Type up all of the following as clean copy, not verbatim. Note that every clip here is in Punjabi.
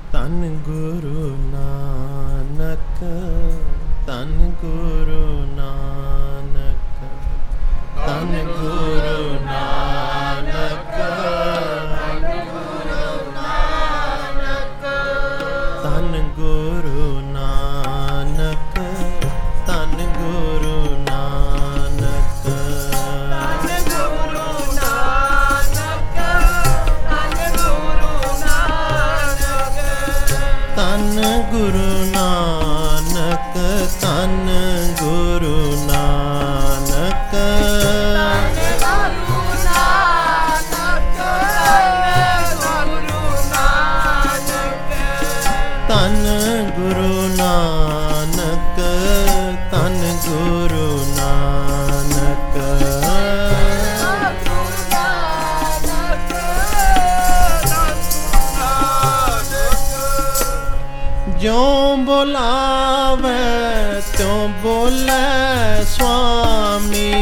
ਧੰਨ ਗੁਰੂ ਨਾਨਕ, ਧੰਨ ਗੁਰੂ ਨਾਨਕ, ਧੰਨ ਗੁਰੂ ਨਾਨਕ, ਧੰਨ ਗੁਰੂ ਨਾਨਕ, ਧੰਨ ਗੁਰੂ ਨਾਨਕ, ਧੰਨ ਗੁਰੂ ਨਾਨਕ, ਧੰਨ ਗੁਰੂ ਨਾਨਕ, ਧੰਨ ਗੁਰੂ ਨਾਨਕ, ਧੰਨ ਗੁਰੂ ਨਾਨਕ, ਜਿਉ ਬੁਲਾਵੇ ਤਿਉ ਬੋਲੇ ਸੁਆਮੀ,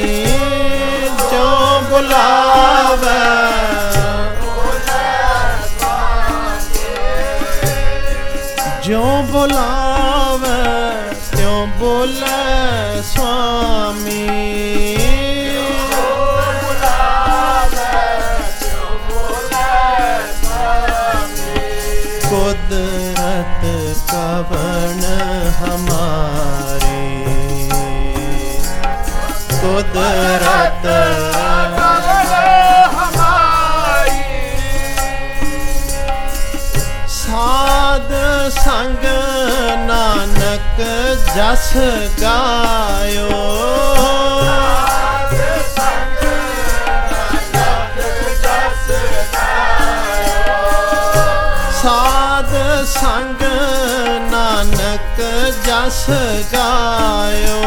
ਜਿਉ ਬੁਲਾਵੇ ਜਿਉ ਬੁਲਾਵੇ ਤਿਉ ਬੋਲੇ ਸੁਆਮੀ, ਕੁਦਰਤ ਕਵਣ ਹਮਾਰੀ, ਕੁਦਰਤ ਸਾਧ ਸੰਗ ਨਾਨਕ ਜਸ ਗਾਇਓ, ਸਾਧ ਸੰਗ ਨਾਨਕ ਜਸ ਗਾਇਓ,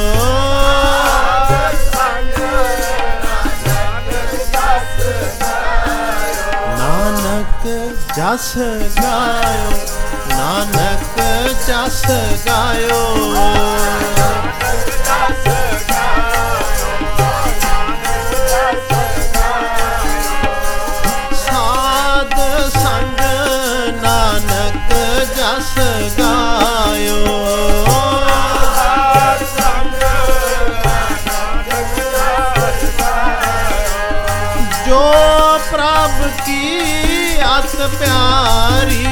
ਨਾਨਕ ਜਸ ਗਾਇਓ, ਨਾਨਕ ਜਸ ਗਾਇਓ, ਸਾਧ ਸੰਗ ਨਾਨਕ ਜਸ ਗਾਇਓ, ਜੋ ਪ੍ਰਭ ਕੀ ਅਤ ਪਿਆਰੀ,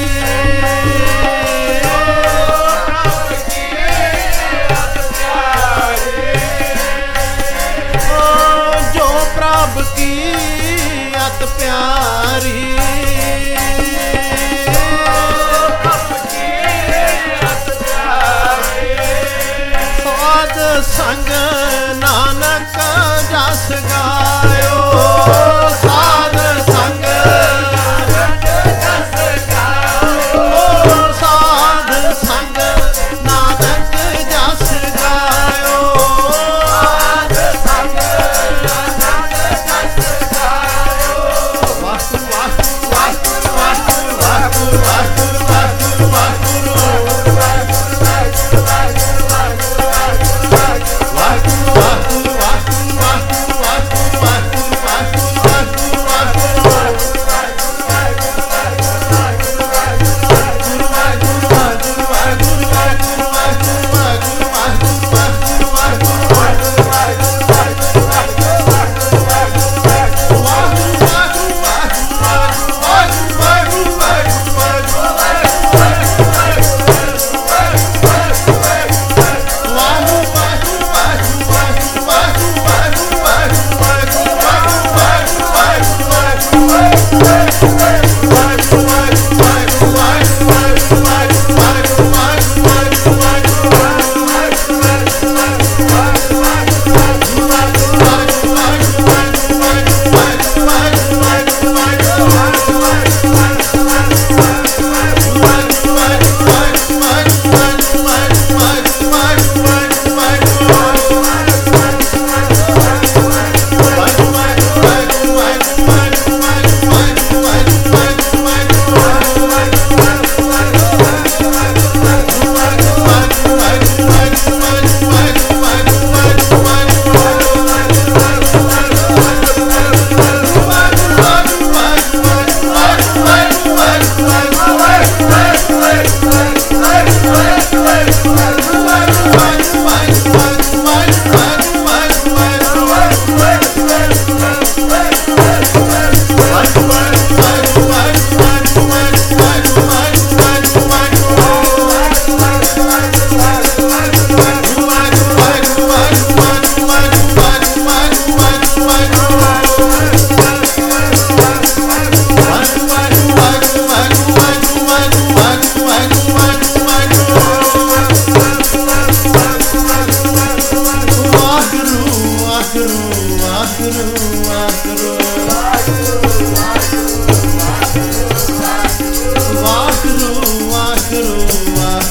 ਜੋ ਪ੍ਰਭ ਕੀ ਅਤ ਪਿਆਰੀ, ਸਾਧ ਸੰਗ ਨਾਨਕ ਜਸ ਗਾਇਓ, ਸਾਧ ਸੰਗ ਸਾਧ ਸੰਗ ਨਾਨਕ ਜਸ ਗਾਇਓ, ਸਾਧ ਸੰਗ ਨਾਨਕ ਜਸ ਗਾਇਓ, ਵਾਹਿਗੁਰੂ ਵਾਹਿਗੁਰੂ ਵਾਹਿਗੁਰੂ ਵਾਹਿਗੁਰੂ ਵਾਹਿਗੁਰੂ ਵਾਹਿਗੁਰੂ ਵਾਹਿਗੁਰੂ ਵਾਹਿਗੁਰੂ ਵਾਹਿਗੁਰੂ ਵਾਹਿਗੁਰੂ ਵਾਹਿਗੁਰੂ ਵਾਹਿਗੁਰੂ ਵਾਹਿਗੁਰੂ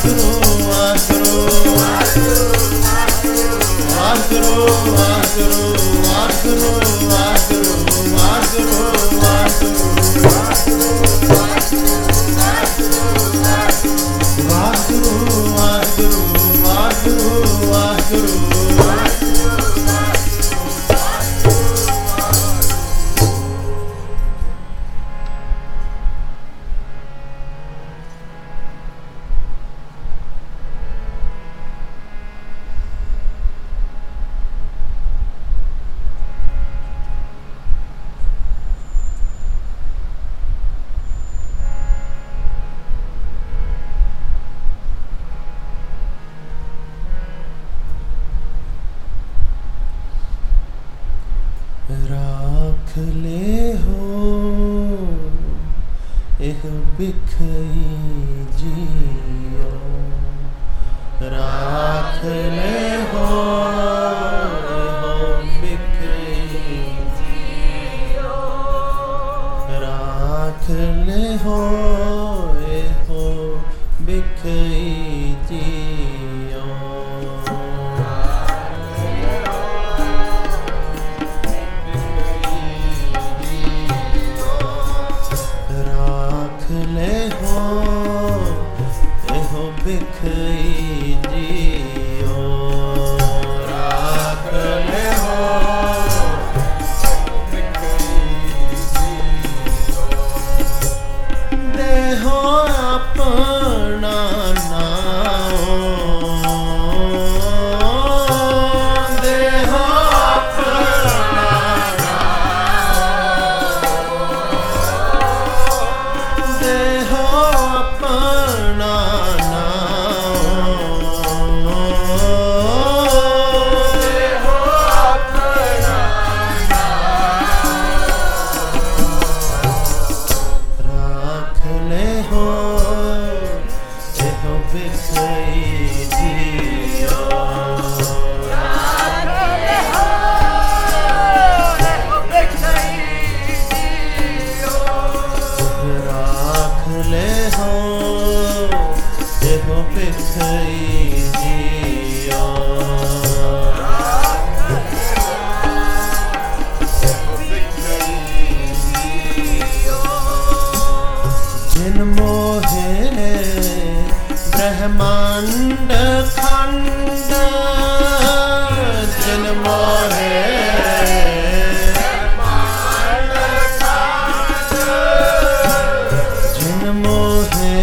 राख ले हो एह बिखई जियो, राख ले हो एह बिखई जियो, राख ले हो एह बिखई जियो। ले हो एहो बिखई जियो, राख ले हो बिखई जियो, देहो अपना नाओ, देहो अपना देहो अपना नाओ, देहो अपना नाओ, राख ले हो एहो बिखई जियो, राख ले हो एहो बिखई जियो, राख ले हो एहो बिखई जियो, जिन मोहे ब्रह्मांड खंड, जिन मोहे जिन मोहे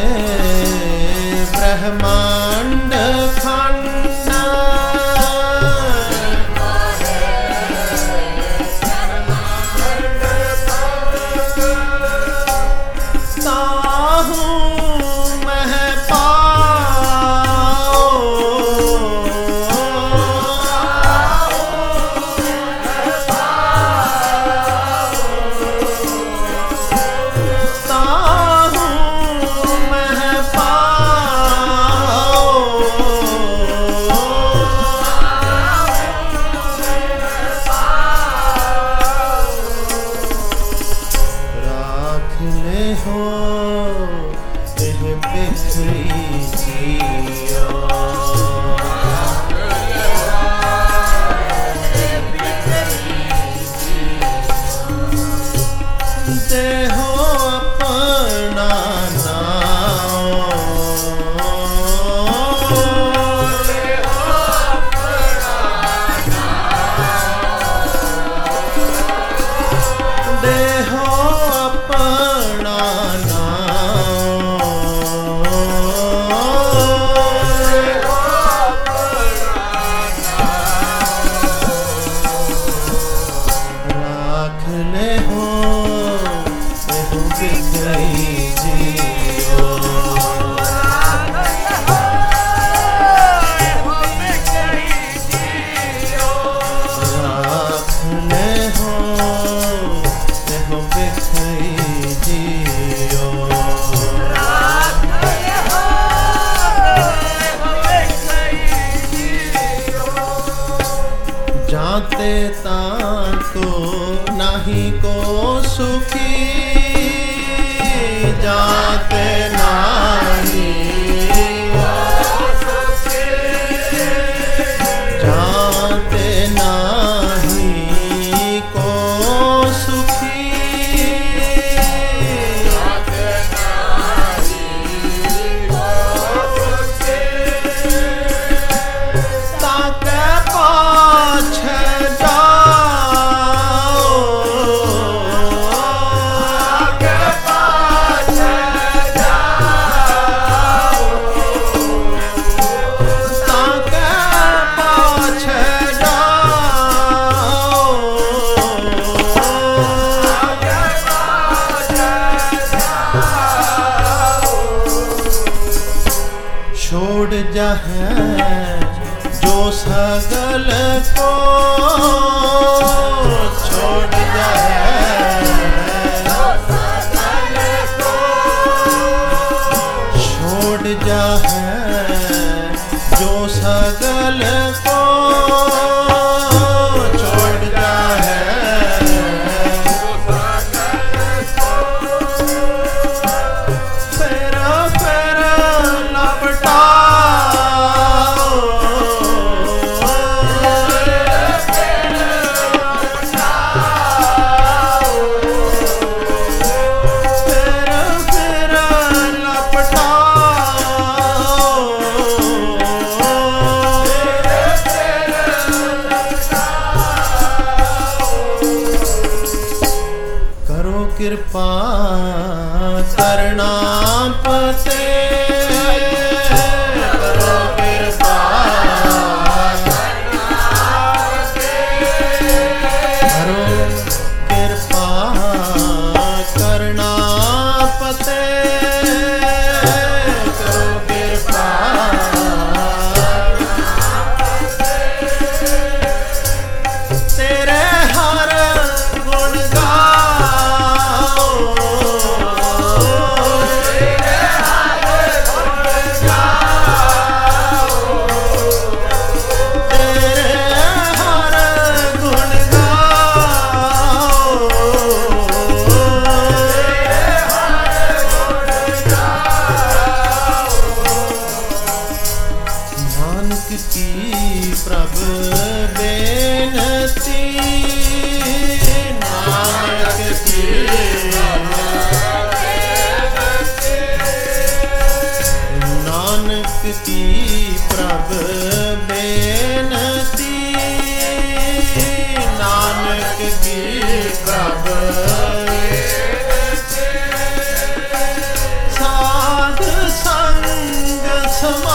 ब्रह्मांड खंड, ताहू मह पाओ, ताहू मह पाओ, राख ले हो एह बिखई जियो, देहो अपना नाओ, देहो अपना नाओ, देहो अपना नाओ, देहो अपना नाओ, राख ले हो एहो बिखई जियो, राख ले हो एहो बिखई जियो, राख ले हो एहो बिखई जियो, राख ले हो एहो बिखई जियो, जाते ताको नाही को सुखी, जाते नाही छोड़ जाहे जो सगल को छोड़ जाहे छोड़ जाहे जो सगल को छोड़ जाहे फेरा फेरा लपटा कृपा करना पते करो कृपा करो कृपा करना पते करो कृपा तेरे हर गुण गा की प्रभ बेनती नानक की नानक की प्रभ बेनती नानक की प्रभ साध संग समा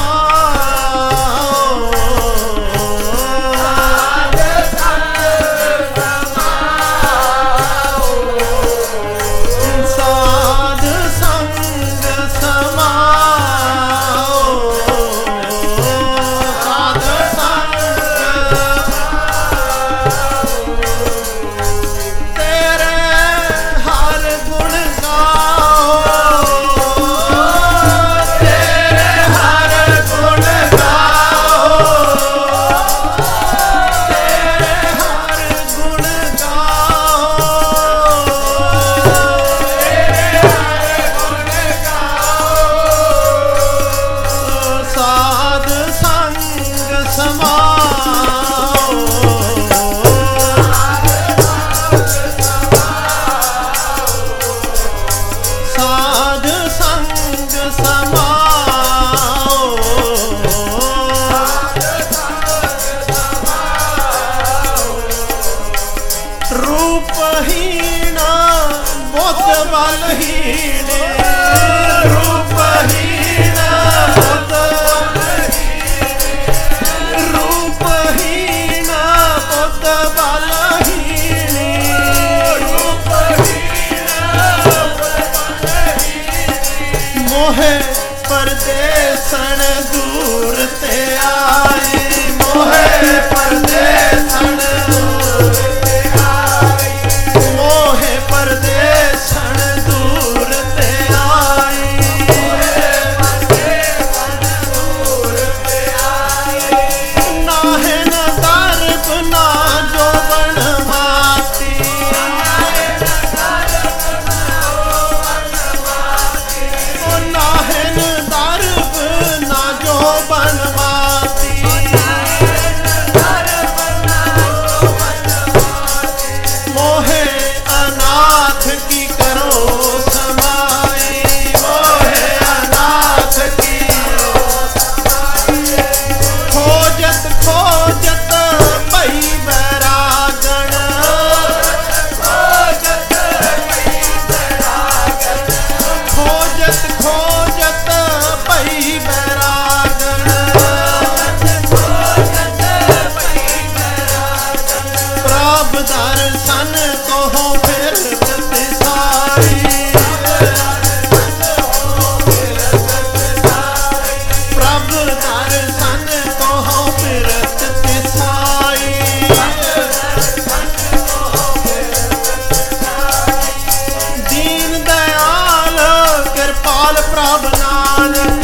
रूपहीना बोध बलहीन रूपहीना बोध रूपहीना बोध बलहीन मोहे परदेसन दूर ते आए मोहे परदेसन परदेसन दूर ते आई ना है न दर्प ना जोबन माती ना है न दर्प ना जोबन माती ਪ੍ਰਭ ਨਾਨਕ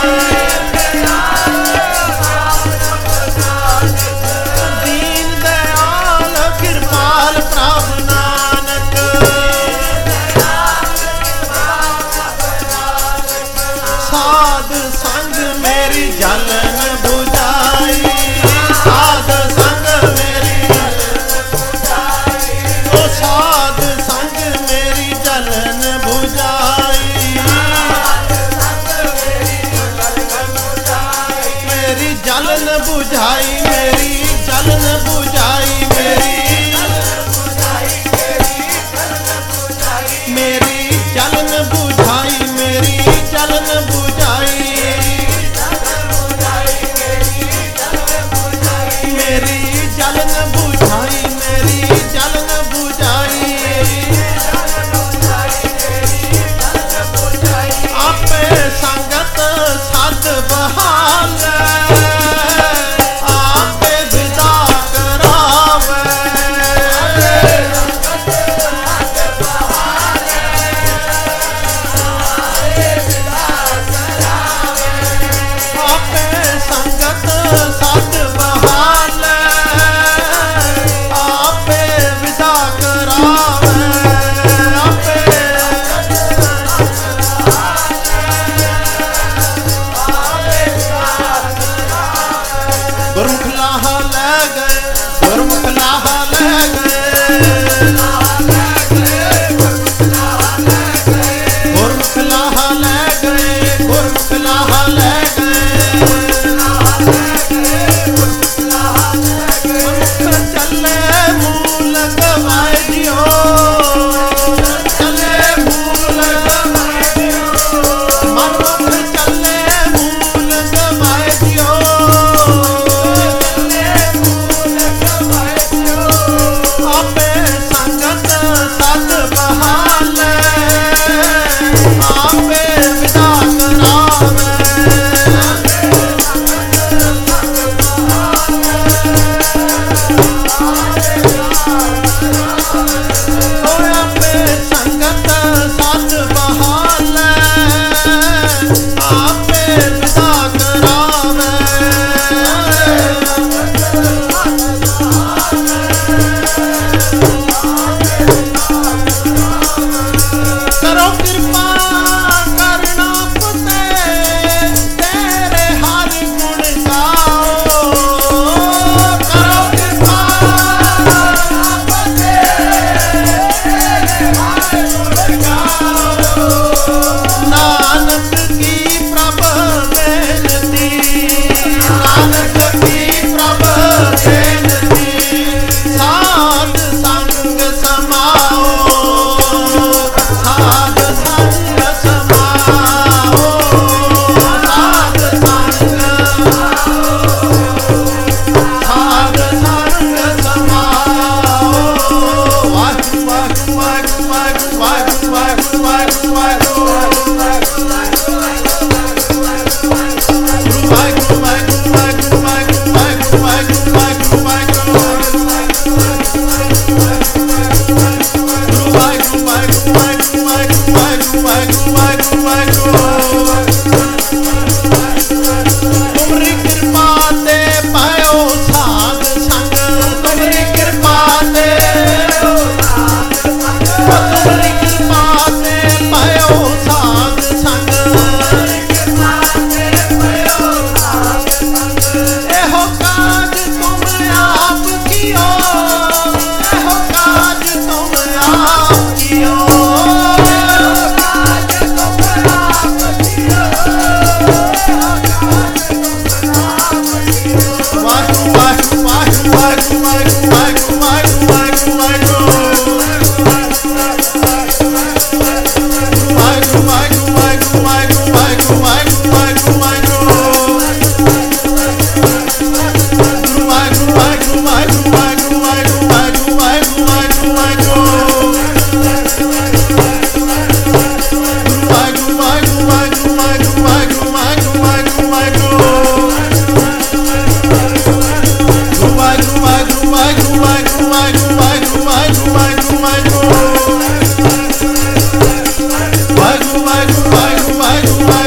ਦੀਨ ਦਇਆਲ ਕਿਰਪਾਲ ਪ੍ਰਭ ਨਾਨਕ ਸਾਧ ਸੰਗ ਮੇਰੀ ਜਲਨ ਬੁਝਾਈ ਸਾਧ ਸੰਗ ਮੇਰੀ ਉਹ ਸਾਧ ਸੰਗ ਮੇਰੀ ਜਲਨ ਬੁਝਾਈ ਮੇਰੀ ਜਲਨ ਬੁਝਾਈ ਮੇਰੀ ਜਲਨ ਬੁਝਾਈ ਮੇਰੀ ਜਲਨ ਬੁਝਾਈ ਮੇਰੀ ਜਲਨ ਬੁਝਾਈ ਮੇਰੀ ਜਲਨ ਬੁਝਾਈ ਮੇਰੀ ਜਲਨ ਬੁਝਾਈ ਆਪੇ ਸੰਗਤ ਸਤ ਬਹਾਲੇ ਆਪੇ ਵਿਦਾ ਕਰਾਵੇ ਆਪੇ ਸੰਗਤ ਸਤ ਬਹਾਲੇ ਆਪੇ ਵਿਦਾ ਕਰਾਵੇ ਆਪੇ ਗੁਰਮੁਖ ਲਾਹਾ ਲੈ ਗਏ ਗੁਰਮੁਖ ਲਾਹਾ ਲੈ ਗਏ ਗੁਰਮੁਖ ਲਾਹਾ ਲੈ ਗਏ ਗੁਰਮੁਖ ਲਾਹਾ ਲੈ ਗਏ ਗੁਰਮੁਖ ਚੱਲੇ ਮੂਲ ਗਵਾਏ ਜਿਓ ਚੱਲੇ ਮੂਲ ਗਵਾਏ ਜਿਓ ਮਨੁੱਖ ਚੱਲੇ ਮੂਲ ਗਵਾਏ ਜਿਓ ਆਪੇ ਸੰਗਤ ਸਤ ਬਹਾਲੇ ਆਪੇ ਵਿਦਾ ਕਰਾਵੇ ਓਏ ਆਪੇ ਸੰਗਤ ਸਤ ਬਹਾਲੇ ਆਪੇ ਵਿਦਾ ਕਰਾਵੇ ਕਰੋ ਕਿਰਪਾ ਕਰਨਾ ਪੁੱਤੇ ਤੇਰੇ ਹਰ ਗੁਣ ਗਾਓ ਕਰੋ ਕਿਰਪਾ ਕਰਨਾ ਪੁੱਤੇ ਤੇਰੇ ਹਰ ਗੁਣ ਗਾਓ ਨਾਨਕ ਕੀ ਪ੍ਰਭ ਬੇਨਤੀ ਨਾਨਕ ਕੀ ਪ੍ਰਭ ਬੇਨਤੀ ਸਾਧ ਸੰਗ ਸਮਾਓ ਸਾਧ ਸੰਗ ਸਮਾਓ ਸਾਧ ਸੰਗ ਸਾਧ ਸੰਗ ਸਮਾਓ ਵਾਹਿਗੁਰੂ ਵਾਹਿਗੁਰੂ ਵਾਹਿਗੁਰੂ ਵਾਹਿਗੁਰੂ ਵਾਹਿਗੁਰੂ ਵਾਹਿਗੁਰੂ ਤੁਮਰੀ ਕਿਰਪਾ ਤੇ ਪਾਇਓ ਸਾਧ ਸੰਗ ਤੁਮਰੀ ਕਿਰਪਾ ਤੇ ਤੁਮਰੀ ਕਿਰਪਾ ਤੇ ਪਾਇਓ ਸਾਧ ਸੰਗ ਇਹੋ ਕਾਜ ਤੁਮ ਆਪ ਕੀਓ ਇਹੋ ਕਾਜ ਤੁਮ ਆਪ ਕੀਓ Vai,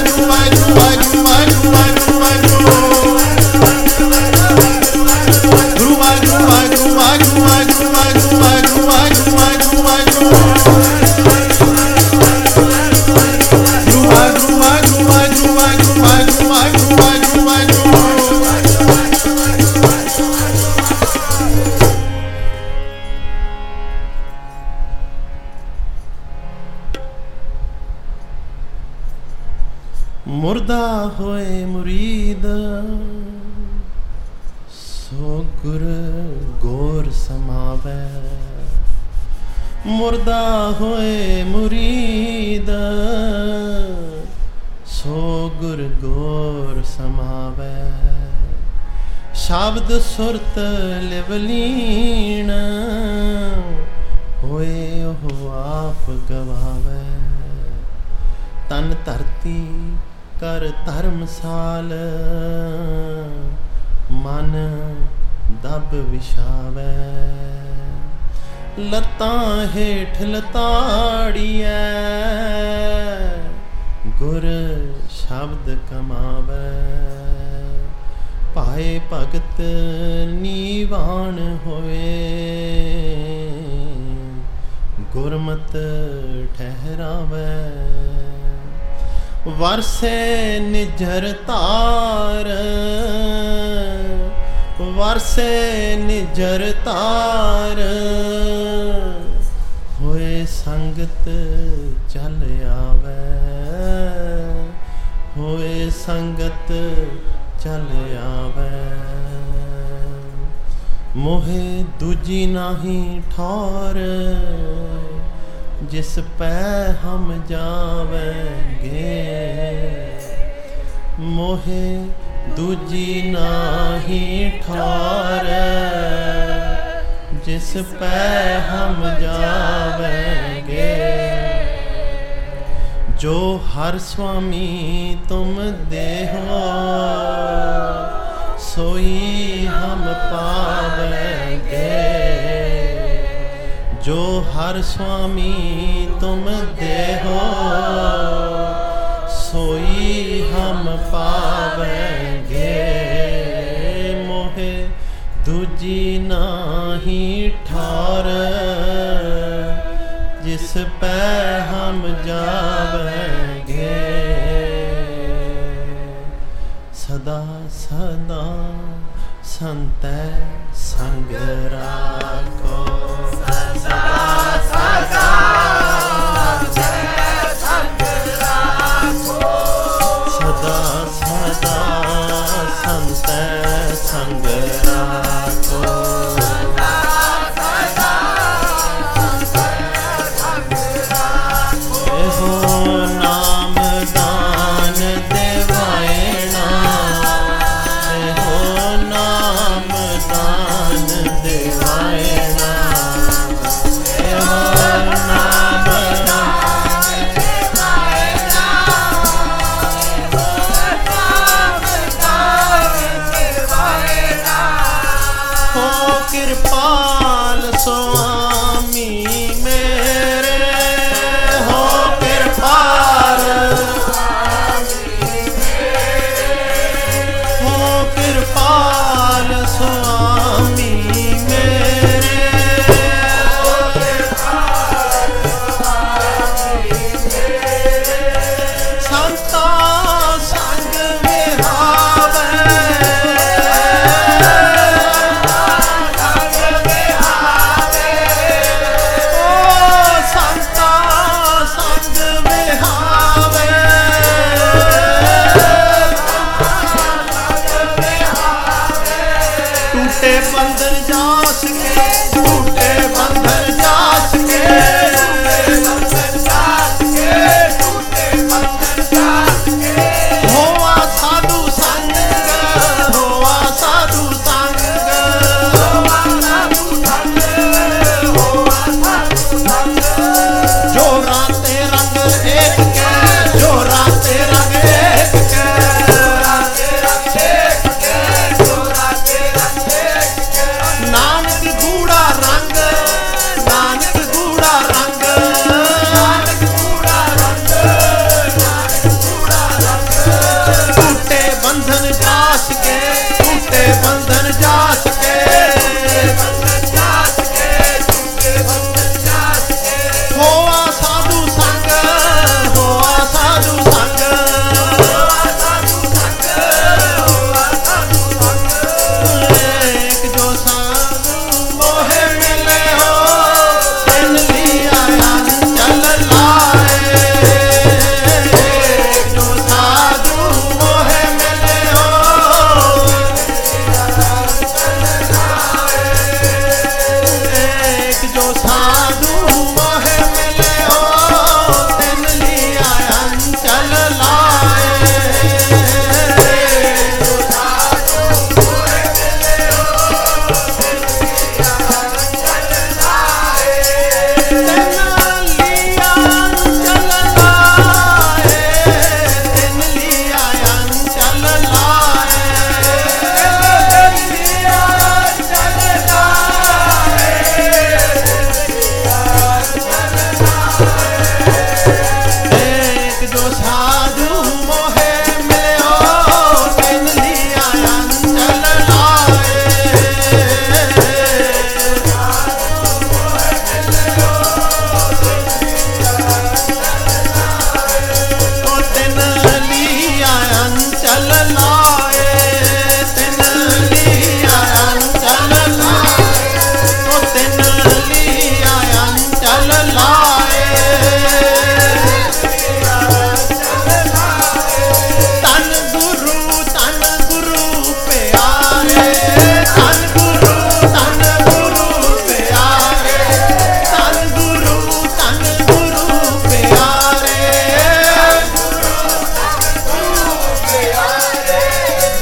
ਮੁਰਦਾ ਹੋਏ ਮੁਰੀਦ ਸੋ ਗੁਰ ਗੋਰ ਸਮਾਵੈ। ਮੁਰਦਾ ਹੋਏ ਮੁਰੀਦ ਸੋ ਗੁਰ ਗੋਰ ਸਮਾਵੈ। ਸ਼ਬਦ ਸੁਰਤ ਲਿਵਲੀਣ ਹੋਏ ਉਹ ਆਪ ਗਵਾਵੈ। ਤਨ ਧਰਤੀ ਕਰ ਧਰਮਸਾਲ ਮਨ ਦਬ ਵਿਛਾਵੈ। ਲੱਤਾਂ ਹੇਠ ਲਤਾੜੀਐ ਗੁਰ ਸ਼ਬਦ ਕਮਾਵੈ। ਭਾਏ ਭਗਤ ਨੀਵਾਨ ਹੋਏ ਗੁਰਮਤਿ ਠਹਿਰਾਵੈ। ਵਰਸੇ ਨਿਝਰ ਧਾਰ ਵਰਸੇ ਨਿਝਰ ਧਾਰ ਹੋਏ ਸੰਗਤ ਚੱਲ ਆਵੈ। ਹੋਏ ਸੰਗਤ ਚੱਲ ਆਵੈ। ਮੋਹੇ ਦੂਜੀ ਨਾਹੀ ਠੌਰ ਜਿਸ ਪੈ ਹਮ ਜਾਵੈਂਗੇ। ਮੋਹੇ ਦੂਜੀ ਨਾਹੀ ਠੌਰ ਜਿਸ ਪੈ ਹਮ ਜਾਵੈਂਗੇ। ਜੋ ਹਰ ਸੁਆਮੀ ਤੁਮ ਦੇਹੋ ਸੋਈ ਹਮ ਪਾਵੈਂਗੇ। ਜੋ ਹਰ ਸੁਆਮੀ ਤੁਮ ਦੇਹੋ ਸੋਈ ਹਮ ਪਾਵੈਂਗੇ। ਮੋਹੇ ਦੂਜੀ ਨਾਹੀ ਠੌਰ ਜਿਸ ਪੈ ਹਮ ਜਾਵੈਂਗੇ। ਸਦਾ ਸਦਾ ਸੰਤੈ ਸੰਗ ਰਾਖੋ। ਸਦਾ ਸਦਾ ਸੰਤੈ ਸੰਗ ਰਾਖੋ। ਸਦਾ ਸਦਾ ਸੰਤੈ ਸੰਗ ਰਾਖੋ।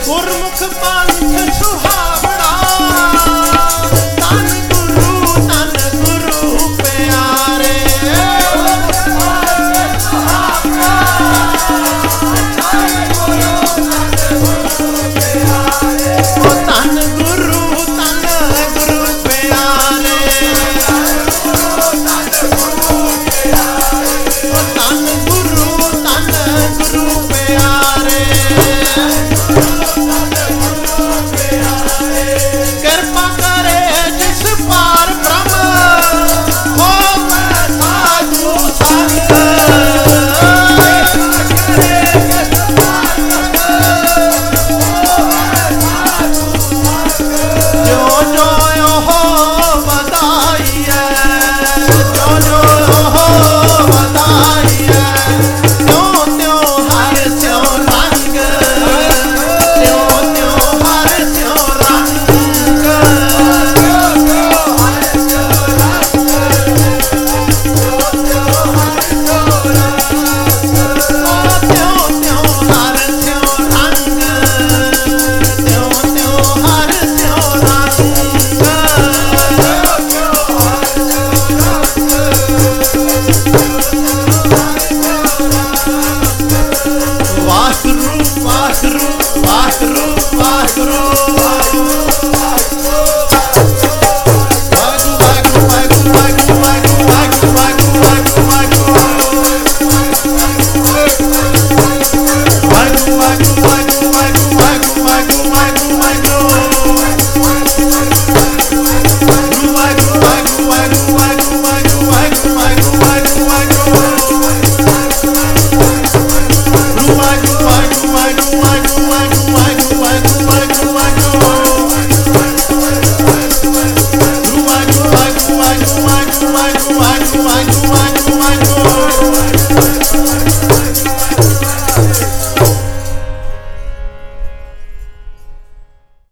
ਗੁਰਮੁਖ ਪੰਥ ਸੁਹਾਵਣਾ ਤਨ ਗੁਰੂ ਪਿਆਰੇ ਤਨ ਗੁਰੂ ਪਿਆਰੇ ਤਨ ਗੁਰੂ ਪਿਆਰੇ ਕਿਰਪਾ ਕਰੇ ਜਿਸ ਪਾਰ ਬ੍ਰਹਮ ਹੋਵੇ ਸਾਧੂ ਸੰਗ ਜੋ ਜੋ ਉਹ ਵਧਾਈ ਹੈ ਜੋ ਜੋ ਉਹ ਵਧਾਈ ਹੈ ਤਿਉ ਤਿਉ ਹਰ ਸਿਉ ਰੰਗ ਤਿਉ ਤਿਉ ਹਰ ਸਿਉ ਰੰਗ ਵਾਹਿਗੁਰੂ ਵਾਹਿਗੁਰੂ ਵਾਹਿਗੁਰੂ ਵਾਹਿਗੁਰੂ